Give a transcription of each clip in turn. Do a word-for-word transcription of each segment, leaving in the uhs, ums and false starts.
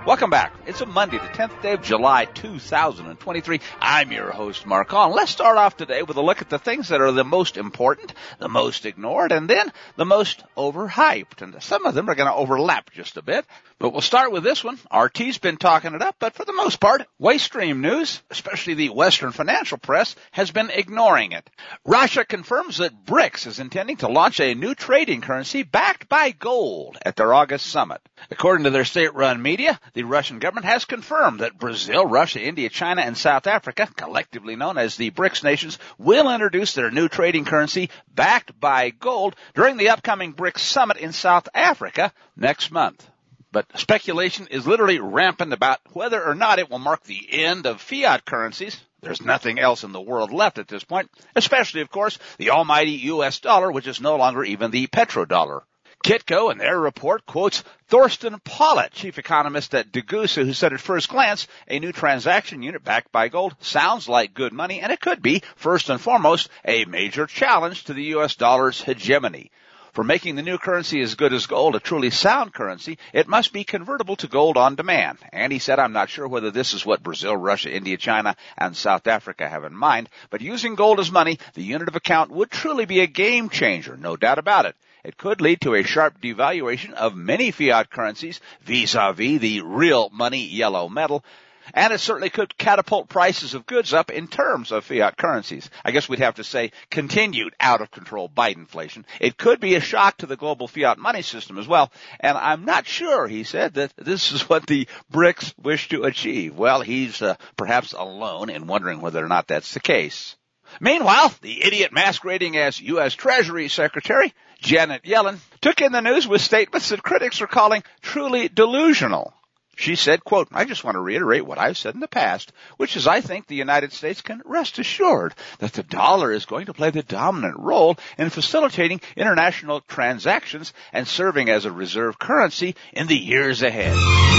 Welcome back. It's a Monday, the tenth day of July, two thousand twenty-three. I'm your host, Mark Hall. Let's start off today with a look at the things that are the most important, the most ignored, and then the most overhyped. And some of them are going to overlap just a bit. But we'll start with this one. R T's been talking it up, but for the most part, waste stream news, especially the Western financial press, has been ignoring it. Russia confirms that BRICS is intending to launch a new trading currency backed by gold at their August summit. According to their state-run media, the Russian government has confirmed that Brazil, Russia, India, China, and South Africa, collectively known as the BRICS nations, will introduce their new trading currency backed by gold during the upcoming BRICS summit in South Africa next month. But speculation is literally rampant about whether or not it will mark the end of fiat currencies. There's nothing else in the world left at this point, especially, of course, the almighty U S dollar, which is no longer even the petrodollar. Kitco, in their report, quotes Thorsten Pollett, chief economist at Degussa, who said at first glance, a new transaction unit backed by gold sounds like good money, and it could be, first and foremost, a major challenge to the U S dollar's hegemony. For making the new currency as good as gold a truly sound currency, it must be convertible to gold on demand. And he said, I'm not sure whether this is what Brazil, Russia, India, China, and South Africa have in mind, but using gold as money, the unit of account would truly be a game changer, no doubt about it. It could lead to a sharp devaluation of many fiat currencies vis-a-vis the real money yellow metal, and it certainly could catapult prices of goods up in terms of fiat currencies. I guess we'd have to say continued out-of-control Biden-inflation. It could be a shock to the global fiat money system as well, and I'm not sure, he said, that this is what the BRICS wish to achieve. Well, he's uh, perhaps alone in wondering whether or not that's the case. Meanwhile, the idiot masquerading as U S Treasury Secretary, Janet Yellen, took in the news with statements that critics are calling truly delusional. She said, quote, I just want to reiterate what I've said in the past, which is I think the United States can rest assured that the dollar is going to play the dominant role in facilitating international transactions and serving as a reserve currency in the years ahead.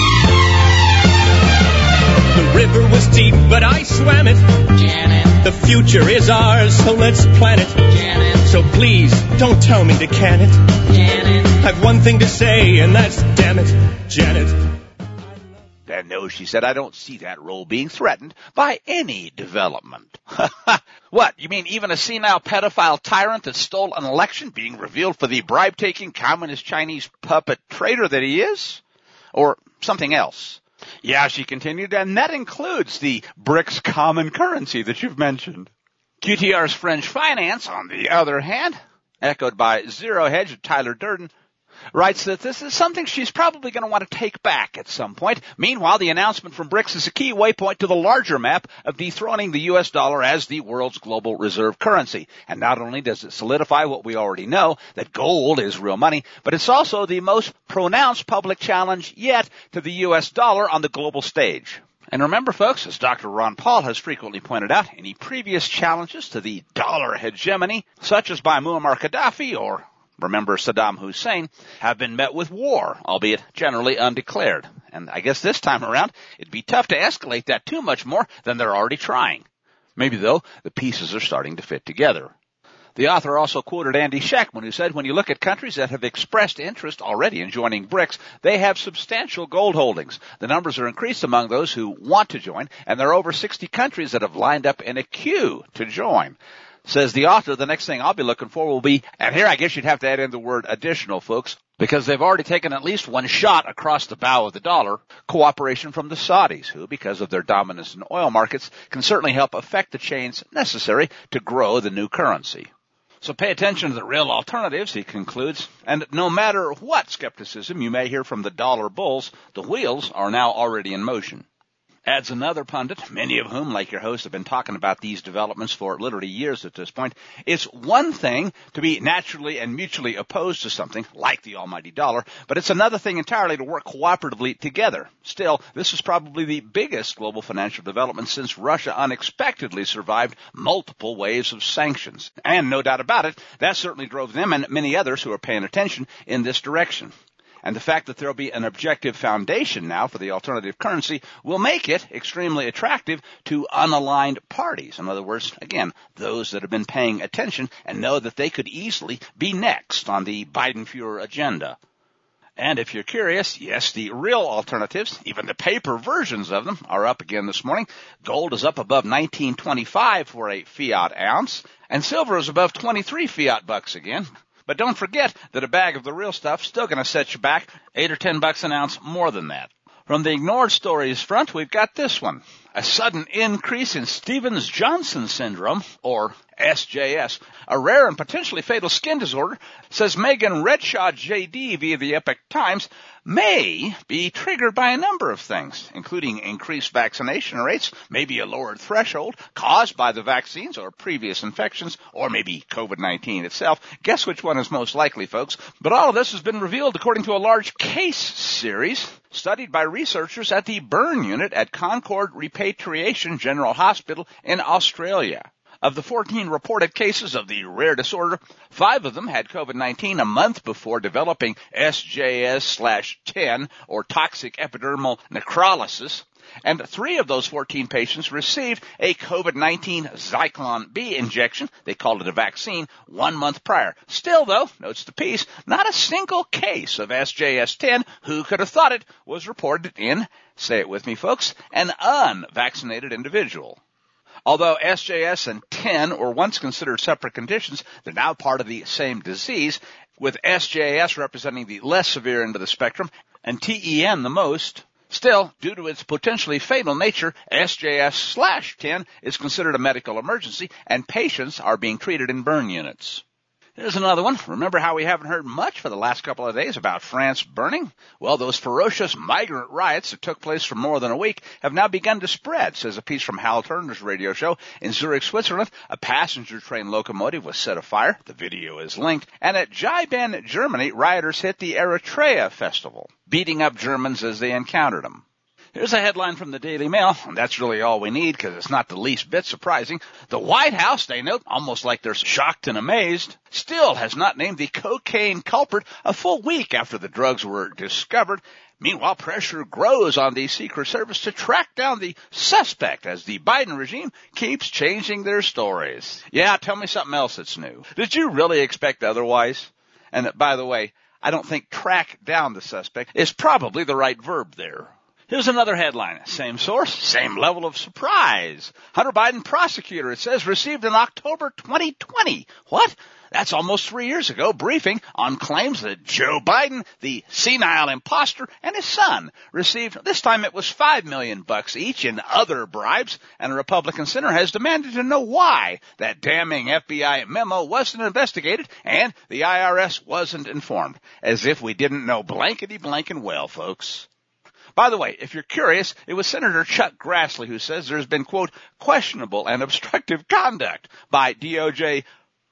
The river was deep, but I swam it. Janet. The future is ours, so let's plan it. Janet. So please, don't tell me to can it. Janet. I've one thing to say, and that's damn it, Janet. And no, she said, I don't see that role being threatened by any development. What, you mean even a senile pedophile tyrant that stole an election being revealed for the bribe-taking communist Chinese puppet traitor that he is? Or something else? Yeah, she continued, and that includes the BRICS common currency that you've mentioned. Q T R's French finance, on the other hand, echoed by Zero Hedge Tyler Durden, writes that this is something she's probably going to want to take back at some point. Meanwhile, the announcement from BRICS is a key waypoint to the larger map of dethroning the U S dollar as the world's global reserve currency. And not only does it solidify what we already know, that gold is real money, but it's also the most pronounced public challenge yet to the U S dollar on the global stage. And remember, folks, as Doctor Ron Paul has frequently pointed out, any previous challenges to the dollar hegemony, such as by Muammar Gaddafi or remember Saddam Hussein, have been met with war, albeit generally undeclared. And I guess this time around, it'd be tough to escalate that too much more than they're already trying. Maybe, though, the pieces are starting to fit together. The author also quoted Andy Schectman, who said, when you look at countries that have expressed interest already in joining BRICS, they have substantial gold holdings. The numbers are increased among those who want to join, and there are over sixty countries that have lined up in a queue to join. Says the author, the next thing I'll be looking for will be, and here I guess you'd have to add in the word additional, folks, because they've already taken at least one shot across the bow of the dollar, cooperation from the Saudis, who, because of their dominance in oil markets, can certainly help affect the chains necessary to grow the new currency. So pay attention to the real alternatives, he concludes, and no matter what skepticism you may hear from the dollar bulls, the wheels are now already in motion. Adds another pundit, many of whom, like your host, have been talking about these developments for literally years at this point. It's one thing to be naturally and mutually opposed to something like the almighty dollar, but it's another thing entirely to work cooperatively together. Still, this is probably the biggest global financial development since Russia unexpectedly survived multiple waves of sanctions. And no doubt about it, that certainly drove them and many others who are paying attention in this direction. And the fact that there will be an objective foundation now for the alternative currency will make it extremely attractive to unaligned parties. In other words, again, those that have been paying attention and know that they could easily be next on the Biden-Fuhrer agenda. And if you're curious, yes, the real alternatives, even the paper versions of them, are up again this morning. Gold is up above nineteen twenty-five for a fiat ounce, and silver is above twenty-three fiat bucks again. But don't forget that a bag of the real stuff's still going to set you back eight or ten bucks an ounce more than that. From the ignored stories front, we've got this one. A sudden increase in Stevens-Johnson syndrome, or S J S, a rare and potentially fatal skin disorder, says Megan Redshaw J D via the Epoch Times, may be triggered by a number of things, including increased vaccination rates, maybe a lowered threshold caused by the vaccines or previous infections, or maybe COVID nineteen itself. Guess which one is most likely, folks? But all of this has been revealed according to a large case series studied by researchers at the burn unit at Concord Repatriation General Hospital in Australia. Of the fourteen reported cases of the rare disorder, five of them had COVID nineteen a month before developing S J S slash ten, or toxic epidermal necrolysis, and three of those fourteen patients received a COVID nineteen Zyklon B injection, they called it a vaccine, one month prior. Still, though, notes the piece, not a single case of S J S ten, who could have thought it, was reported in, say it with me folks, an unvaccinated individual. Although S J S and ten were once considered separate conditions, they're now part of the same disease, with S J S representing the less severe end of the spectrum and T E N the most. Still, due to its potentially fatal nature, S J S slash ten is considered a medical emergency, and patients are being treated in burn units. Here's another one. Remember how we haven't heard much for the last couple of days about France burning? Well, those ferocious migrant riots that took place for more than a week have now begun to spread, says a piece from Hal Turner's radio show. In Zurich, Switzerland, a passenger train locomotive was set afire. The video is linked. And at Jiben, Germany, rioters hit the Eritrea Festival, beating up Germans as they encountered them. Here's a headline from the Daily Mail, and that's really all we need because it's not the least bit surprising. The White House, they note, almost like they're shocked and amazed, still has not named the cocaine culprit a full week after the drugs were discovered. Meanwhile, pressure grows on the Secret Service to track down the suspect as the Biden regime keeps changing their stories. Yeah, tell me something else that's new. Did you really expect otherwise? And by the way, I don't think track down the suspect is probably the right verb there. Here's another headline. Same source, same level of surprise. Hunter Biden prosecutor, it says, received in October twenty twenty. What? That's almost three years ago, briefing on claims that Joe Biden, the senile imposter, and his son received, this time it was five million bucks each in other bribes, and a Republican senator has demanded to know why that damning F B I memo wasn't investigated and the I R S wasn't informed. As if we didn't know blankety blankin' well, folks. By the way, if you're curious, it was Senator Chuck Grassley who says there's been, quote, questionable and obstructive conduct by D O J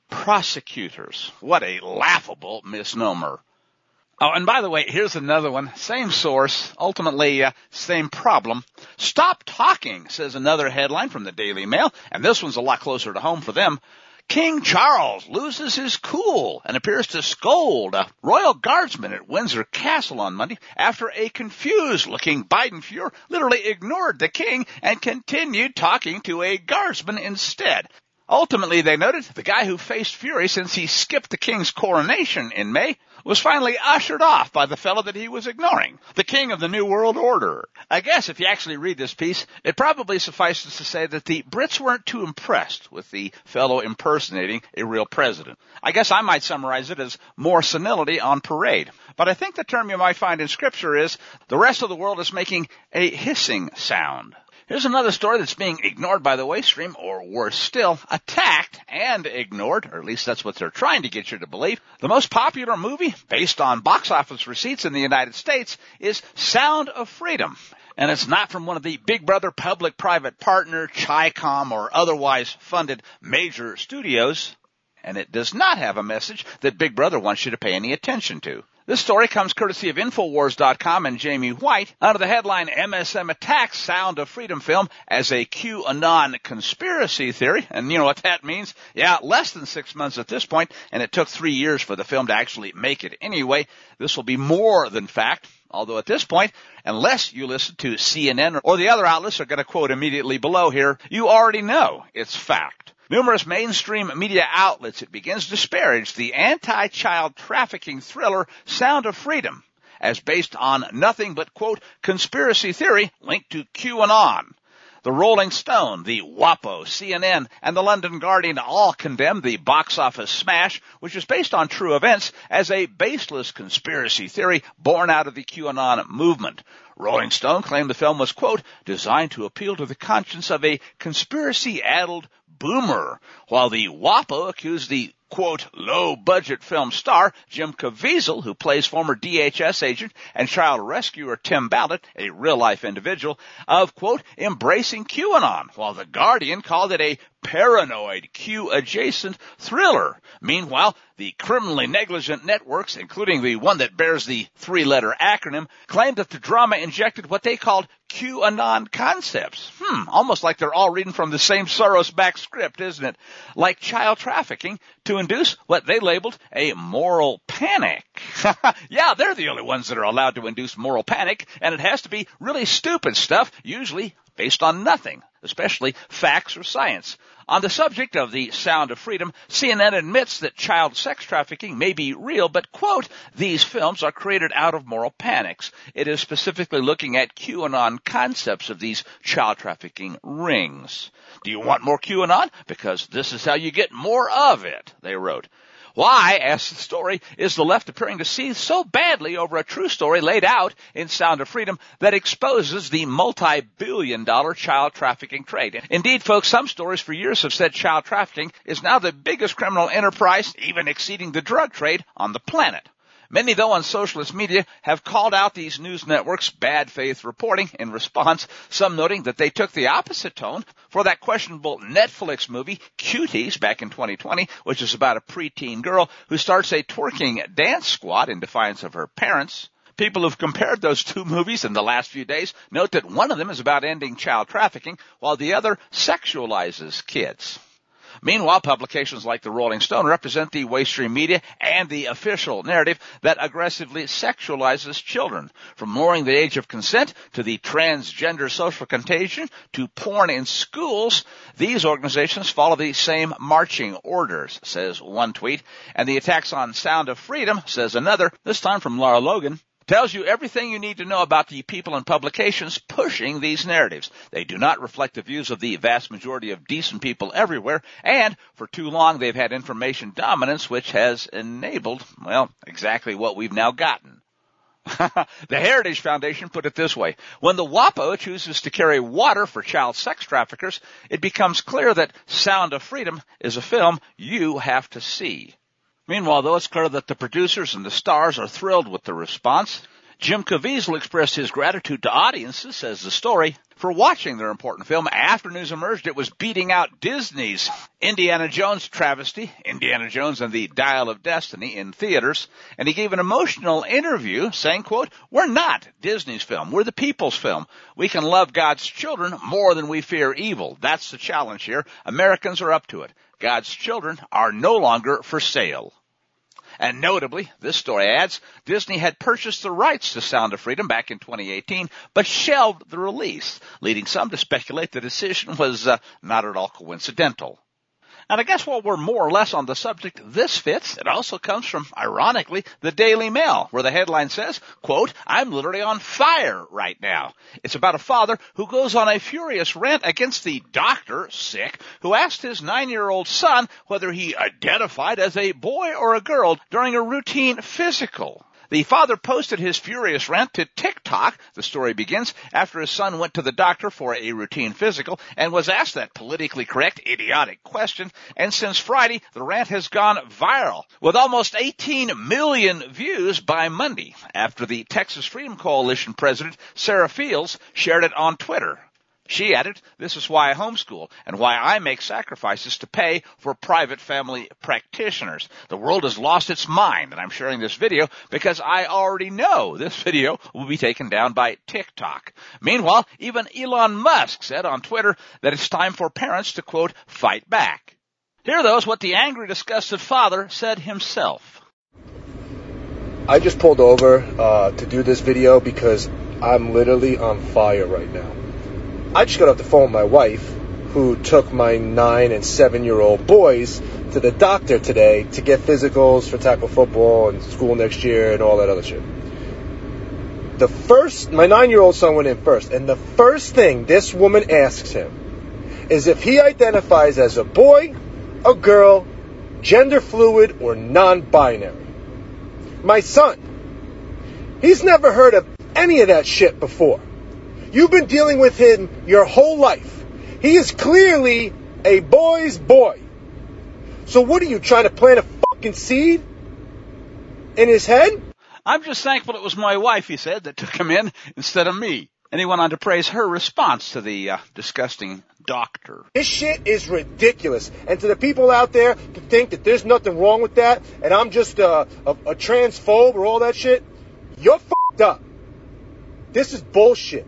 prosecutors. What a laughable misnomer. Oh, and by the way, here's another one. Same source, ultimately uh, same problem. Stop talking, says another headline from the Daily Mail, and this one's a lot closer to home for them. King Charles loses his cool and appears to scold a royal guardsman at Windsor Castle on Monday after a confused-looking Biden-Fuhrer literally ignored the king and continued talking to a guardsman instead. Ultimately, they noted, the guy who faced fury since he skipped the king's coronation in May was finally ushered off by the fellow that he was ignoring, the king of the New World Order. I guess if you actually read this piece, it probably suffices to say that the Brits weren't too impressed with the fellow impersonating a real president. I guess I might summarize it as more senility on parade. But I think the term you might find in Scripture is, the rest of the world is making a hissing sound. Here's another story that's being ignored by the waste-stream, or worse still, attacked and ignored, or at least that's what they're trying to get you to believe. The most popular movie, based on box office receipts in the United States, is Sound of Freedom. And it's not from one of the Big Brother public-private partner, Chi-Com, or otherwise funded major studios. And it does not have a message that Big Brother wants you to pay any attention to. This story comes courtesy of Infowars dot com and Jamie White under the headline M S M attacks Sound of Freedom film as a QAnon conspiracy theory. And you know what that means? Yeah, less than six months at this point, and it took three years for the film to actually make it anyway. This will be more than fact. Although at this point, unless you listen to C N N or the other outlets are going to quote immediately below here, you already know it's fact. Numerous mainstream media outlets, it begins to disparage the anti-child trafficking thriller Sound of Freedom as based on nothing but, quote, conspiracy theory linked to QAnon. The Rolling Stone, the WAPO, C N N, and the London Guardian all condemned the box office smash, which is based on true events, as a baseless conspiracy theory born out of the QAnon movement. Rolling Stone claimed the film was, quote, designed to appeal to the conscience of a conspiracy-addled boomer, while the WAPO accused the, quote, low-budget film star Jim Caviezel, who plays former D H S agent and child rescuer Tim Ballard, a real-life individual, of, quote, embracing QAnon, while The Guardian called it a paranoid Q-adjacent thriller. Meanwhile, the criminally negligent networks, including the one that bears the three-letter acronym, claimed that the drama injected what they called QAnon concepts. Hmm, almost like they're all reading from the same Soros-backed script, isn't it? Like child trafficking to induce what they labeled a moral panic. Yeah, they're the only ones that are allowed to induce moral panic, and it has to be really stupid stuff, usually based on nothing, especially facts or science. On the subject of the Sound of Freedom, C N N admits that child sex trafficking may be real, but, quote, these films are created out of moral panics. It is specifically looking at QAnon concepts of these child trafficking rings. Do you want more QAnon? Because this is how you get more of it, they wrote. Why, asks the story, is the left appearing to seethe so badly over a true story laid out in Sound of Freedom that exposes the multi-billion dollar child trafficking trade? Indeed, folks, some stories for years have said child trafficking is now the biggest criminal enterprise, even exceeding the drug trade, on the planet. Many, though, on socialist media have called out these news networks' bad faith reporting in response, some noting that they took the opposite tone for that questionable Netflix movie, Cuties, back in twenty twenty, which is about a preteen girl who starts a twerking dance squad in defiance of her parents. People who've compared those two movies in the last few days note that one of them is about ending child trafficking, while the other sexualizes kids. Meanwhile, publications like the Rolling Stone represent the mainstream media and the official narrative that aggressively sexualizes children. From lowering the age of consent to the transgender social contagion to porn in schools, these organizations follow the same marching orders, says one tweet. And the attacks on Sound of Freedom, says another, this time from Laura Logan, tells you everything you need to know about the people and publications pushing these narratives. They do not reflect the views of the vast majority of decent people everywhere, and for too long they've had information dominance, which has enabled, well, exactly what we've now gotten. The Heritage Foundation put it this way: when the WAPO chooses to carry water for child sex traffickers, it becomes clear that Sound of Freedom is a film you have to see. Meanwhile, though, it's clear that the producers and the stars are thrilled with the response. Jim Caviezel expressed his gratitude to audiences, says the story, for watching their important film after news emerged it was beating out Disney's Indiana Jones travesty, Indiana Jones and the Dial of Destiny, in theaters. And he gave an emotional interview saying, quote, we're not Disney's film. We're the people's film. We can love God's children more than we fear evil. That's the challenge here. Americans are up to it. God's children are no longer for sale. And notably, this story adds, Disney had purchased the rights to Sound of Freedom back in twenty eighteen, but shelved the release, leading some to speculate the decision was uh, not at all coincidental. And I guess while we're more or less on the subject, this fits. It also comes from, ironically, the Daily Mail, where the headline says, quote, I'm literally on fire right now. It's about a father who goes on a furious rant against the doctor, sick, who asked his nine-year-old son whether he identified as a boy or a girl during a routine physical. The father posted his furious rant to TikTok, the story begins, after his son went to the doctor for a routine physical and was asked that politically correct, idiotic question. And since Friday, the rant has gone viral, with almost eighteen million views by Monday, after the Texas Freedom Coalition president, Sarah Fields, shared it on Twitter. She added, this is why I homeschool and why I make sacrifices to pay for private family practitioners. The world has lost its mind, and I'm sharing this video because I already know this video will be taken down by TikTok. Meanwhile, even Elon Musk said on Twitter that it's time for parents to, quote, fight back. Here, though, is what the angry, disgusted father said himself. I just pulled over uh, to do this video because I'm literally on fire right now. I just got off the phone with my wife, who took my nine and seven-year-old boys to the doctor today to get physicals for tackle football and school next year and all that other shit. The first, my nine-year-old son went in first, and the first thing this woman asks him is if he identifies as a boy, a girl, gender fluid, or non-binary. My son, he's never heard of any of that shit before. You've been dealing with him your whole life. He is clearly a boy's boy. So what are you, trying to plant a fucking seed in his head? I'm just thankful it was my wife, he said, that took him in instead of me. And he went on to praise her response to the uh, disgusting doctor. This shit is ridiculous. And to the people out there that think that there's nothing wrong with that, and I'm just a, a, a transphobe or all that shit, you're fucked up. This is bullshit.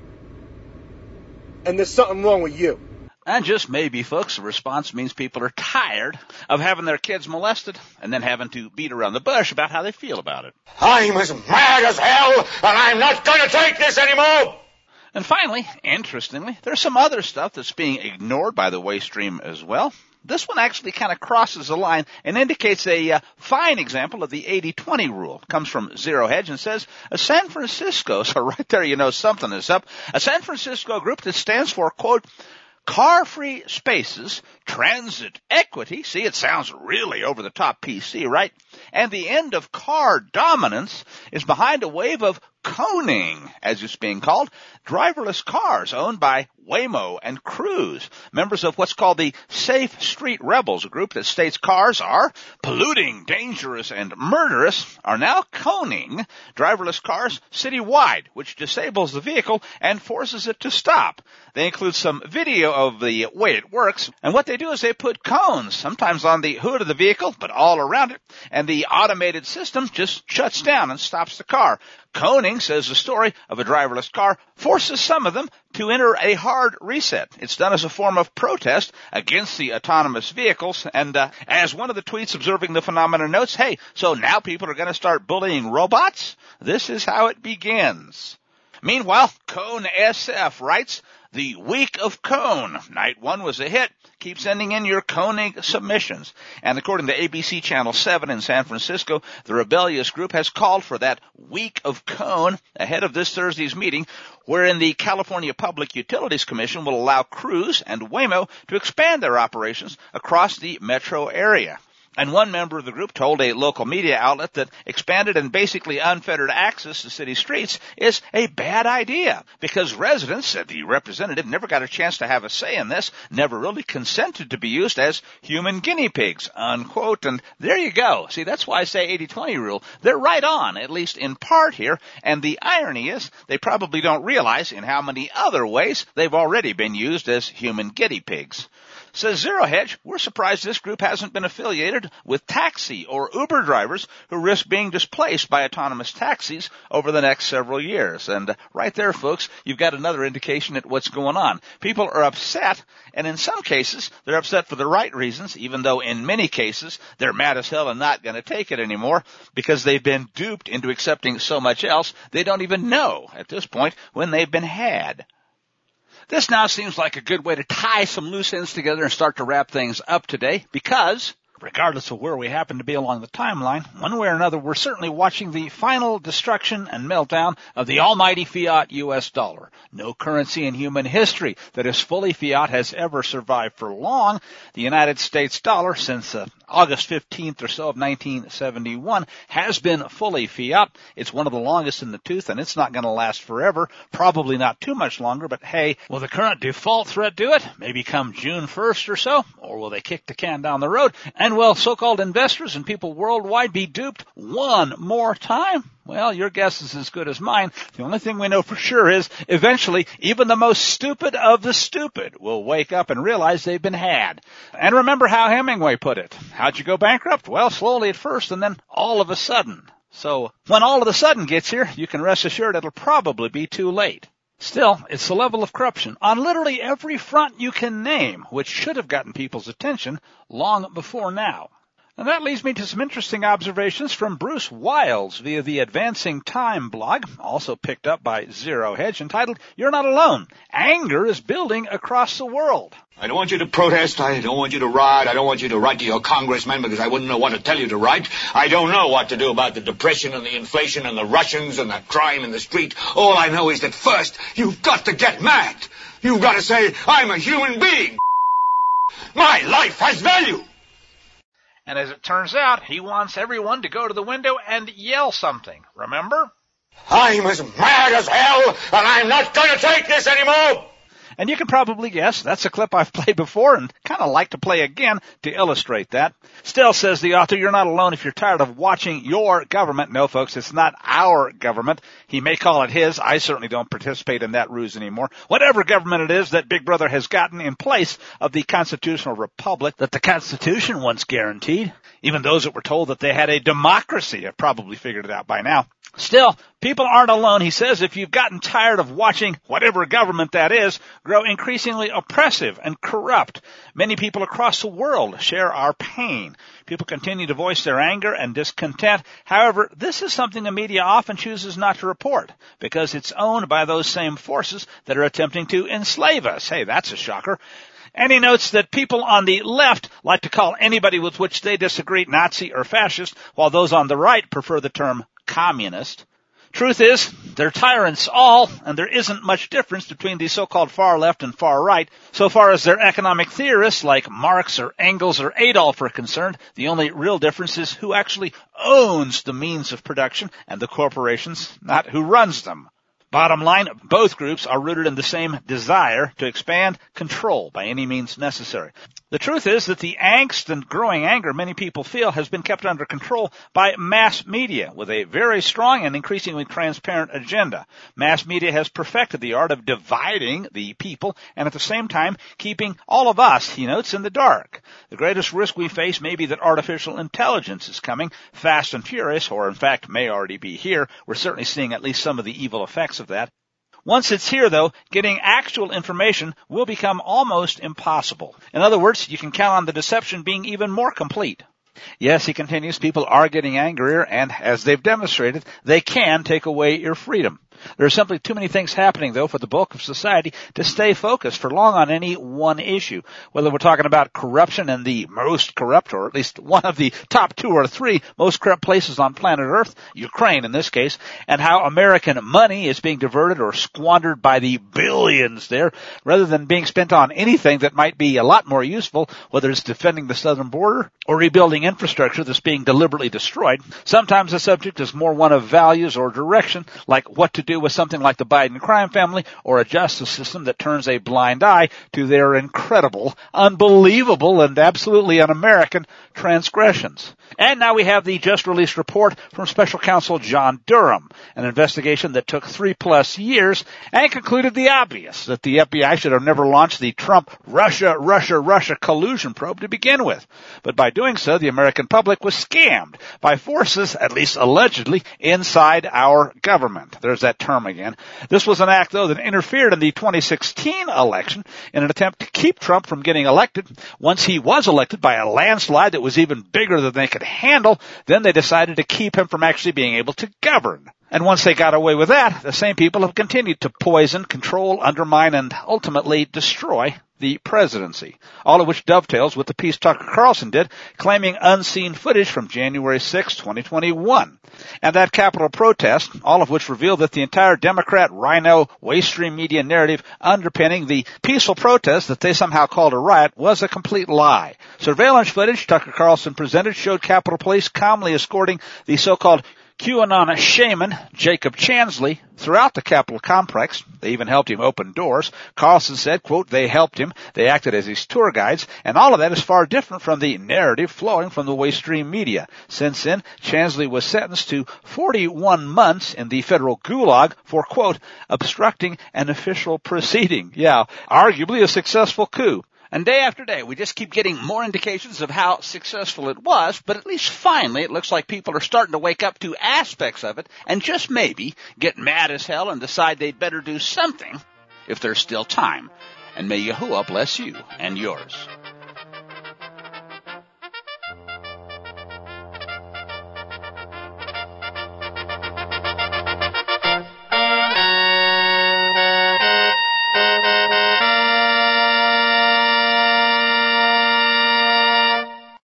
And there's something wrong with you. And just maybe, folks, the response means people are tired of having their kids molested and then having to beat around the bush about how they feel about it. I'm as mad as hell, and I'm not going to take this anymore! And finally, interestingly, there's some other stuff that's being ignored by the waste stream as well. This one actually kind of crosses the line and indicates a uh, fine example of the eighty twenty rule. It comes from Zero Hedge and says, a San Francisco, so right there you know something is up, a San Francisco group that stands for, quote, car-free spaces, transit equity, see, it sounds really over-the-top P C, right? And the end of car dominance is behind a wave of coning, as it's being called, driverless cars owned by Waymo and Cruise, members of what's called the Safe Street Rebels, a group that states cars are polluting, dangerous, and murderous, are now coning driverless cars citywide, which disables the vehicle and forces it to stop. They include some video of the way it works, and what they do is they put cones, sometimes on the hood of the vehicle, but all around it, and the automated system just shuts down and stops the car. Coning, says the story of a driverless car, forces some of them to enter a hard reset. It's done as a form of protest against the autonomous vehicles. And uh, as one of the tweets observing the phenomenon notes, hey, so now people are going to start bullying robots? This is how it begins. Meanwhile, Cone S F writes, the week of Cone. Night one was a hit. Keep sending in your coning submissions. And according to A B C Channel seven in San Francisco, the rebellious group has called for that week of Cone ahead of this Thursday's meeting, wherein the California Public Utilities Commission will allow Cruise and Waymo to expand their operations across the metro area. And one member of the group told a local media outlet that expanded and basically unfettered access to city streets is a bad idea because residents, said the representative, never got a chance to have a say in this, never really consented to be used as human guinea pigs, unquote. And there you go. See, that's why I say eighty twenty rule. They're right on, at least in part here. And the irony is they probably don't realize in how many other ways they've already been used as human guinea pigs. Says Zero Hedge, we're surprised this group hasn't been affiliated with taxi or Uber drivers who risk being displaced by autonomous taxis over the next several years. And right there, folks, you've got another indication at what's going on. People are upset, and in some cases, they're upset for the right reasons, even though in many cases, they're mad as hell and not going to take it anymore because they've been duped into accepting so much else they don't even know at this point when they've been had. This now seems like a good way to tie some loose ends together and start to wrap things up today because, regardless of where we happen to be along the timeline, one way or another, we're certainly watching the final destruction and meltdown of the almighty fiat U S dollar. No currency in human history that is fully fiat has ever survived for long. The United States dollar, since uh, August fifteenth or so of nineteen seventy-one, has been fully fiat. It's one of the longest in the tooth, and it's not going to last forever. Probably not too much longer, but hey, will the current default threat do it? Maybe come June first or so? Or will they kick the can down the road? And will so-called investors and people worldwide be duped one more time? Well, your guess is as good as mine. The only thing we know for sure is eventually even the most stupid of the stupid will wake up and realize they've been had. And remember how Hemingway put it. How'd you go bankrupt? Well, slowly at first and then all of a sudden. So when all of a sudden gets here, you can rest assured it'll probably be too late. Still, it's the level of corruption on literally every front you can name, which should have gotten people's attention long before now. And that leads me to some interesting observations from Bruce Wiles via the Advancing Time blog, also picked up by Zero Hedge, entitled, You're Not Alone. Anger is building across the world. I don't want you to protest. I don't want you to riot. I don't want you to write to your congressman because I wouldn't know what to tell you to write. I don't know what to do about the depression and the inflation and the Russians and the crime in the street. All I know is that first, you've got to get mad. You've got to say, I'm a human being. My life has value. And as it turns out, he wants everyone to go to the window and yell something. Remember? I'm as mad as hell, and I'm not going to take this anymore. And you can probably guess that's a clip I've played before and kind of like to play again to illustrate that. Still, says the author, you're not alone if you're tired of watching your government. No, folks, it's not our government. He may call it his. I certainly don't participate in that ruse anymore. Whatever government it is that Big Brother has gotten in place of the constitutional republic that the Constitution once guaranteed. Even those that were told that they had a democracy have probably figured it out by now. Still, people aren't alone, he says, if you've gotten tired of watching whatever government that is grow increasingly oppressive and corrupt. Many people across the world share our pain. People continue to voice their anger and discontent. However, this is something the media often chooses not to report because it's owned by those same forces that are attempting to enslave us. Hey, that's a shocker. And he notes that people on the left like to call anybody with which they disagree Nazi or fascist, while those on the right prefer the term communist. Truth is, they're tyrants all, and there isn't much difference between the so-called far left and far right. So far as their economic theorists like Marx or Engels or Adolf are concerned, the only real difference is who actually owns the means of production and the corporations, not who runs them. Bottom line, both groups are rooted in the same desire to expand control by any means necessary. The truth is that the angst and growing anger many people feel has been kept under control by mass media with a very strong and increasingly transparent agenda. Mass media has perfected the art of dividing the people and at the same time keeping all of us, he notes, in the dark. The greatest risk we face may be that artificial intelligence is coming fast and furious, or in fact may already be here. We're certainly seeing at least some of the evil effects of that. Once it's here, though, getting actual information will become almost impossible. In other words, you can count on the deception being even more complete. Yes, he continues, people are getting angrier, and as they've demonstrated, they can take away your freedom. There are simply too many things happening, though, for the bulk of society to stay focused for long on any one issue. Whether we're talking about corruption in the most corrupt, or at least one of the top two or three most corrupt places on planet Earth, Ukraine in this case, and how American money is being diverted or squandered by the billions there, rather than being spent on anything that might be a lot more useful, whether it's defending the southern border or rebuilding infrastructure that's being deliberately destroyed. Sometimes the subject is more one of values or direction, like what to do with something like the Biden crime family or a justice system that turns a blind eye to their incredible, unbelievable, and absolutely un-American transgressions. And now we have the just-released report from Special Counsel John Durham, an investigation that took three-plus years and concluded the obvious, that the F B I should have never launched the Trump Russia, Russia, Russia collusion probe to begin with. But by doing so, the American public was scammed by forces, at least allegedly, inside our government. There's that term again. This was an act, though, that interfered in the twenty sixteen election in an attempt to keep Trump from getting elected. Once he was elected by a landslide that was even bigger than they could handle, then they decided to keep him from actually being able to govern. And once they got away with that, the same people have continued to poison, control, undermine, and ultimately destroy the presidency, all of which dovetails with the piece Tucker Carlson did, claiming unseen footage from January sixth, twenty twenty-one. And that Capitol protest, all of which revealed that the entire Democrat, Rhino, waste stream media narrative underpinning the peaceful protest that they somehow called a riot was a complete lie. Surveillance footage Tucker Carlson presented showed Capitol Police calmly escorting the so-called QAnon shaman, Jacob Chansley, throughout the Capitol complex. They even helped him open doors. Carlson said, quote, they helped him. They acted as his tour guides. And all of that is far different from the narrative flowing from the waste stream media. Since then, Chansley was sentenced to forty-one months in the federal gulag for, quote, obstructing an official proceeding. Yeah, arguably a successful coup. And day after day, we just keep getting more indications of how successful it was, but at least finally it looks like people are starting to wake up to aspects of it and just maybe get mad as hell and decide they'd better do something if there's still time. And may Yahuwah bless you and yours.